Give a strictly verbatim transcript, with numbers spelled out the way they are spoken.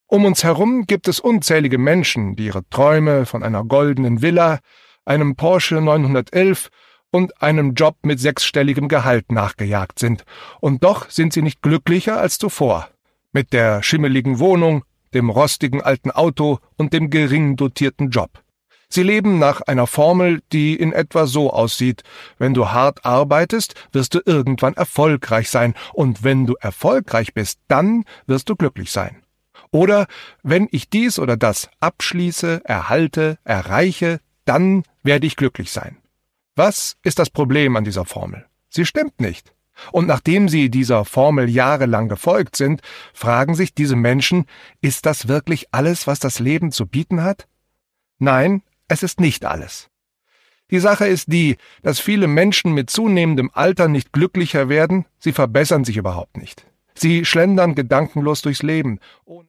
Um uns herum gibt es unzählige Menschen, die ihre Träume von einer goldenen Villa, einem Porsche neunhundertelf und einem Job mit sechsstelligem Gehalt nachgejagt sind, und doch sind sie nicht glücklicher als zuvor. Mit der schimmeligen Wohnung, dem rostigen alten Auto und dem gering dotierten Job. Sie leben nach einer Formel, die in etwa so aussieht: Wenn du hart arbeitest, wirst du irgendwann erfolgreich sein, und wenn du erfolgreich bist, dann wirst du glücklich sein. Oder wenn ich dies oder das abschließe, erhalte, erreiche, dann werde ich glücklich sein. Was ist das Problem an dieser Formel? Sie stimmt nicht. Und nachdem sie dieser Formel jahrelang gefolgt sind, fragen sich diese Menschen, ist das wirklich alles, was das Leben zu bieten hat? Nein, es ist nicht alles. Die Sache ist die, dass viele Menschen mit zunehmendem Alter nicht glücklicher werden, sie verbessern sich überhaupt nicht. Sie schlendern gedankenlos durchs Leben, ohne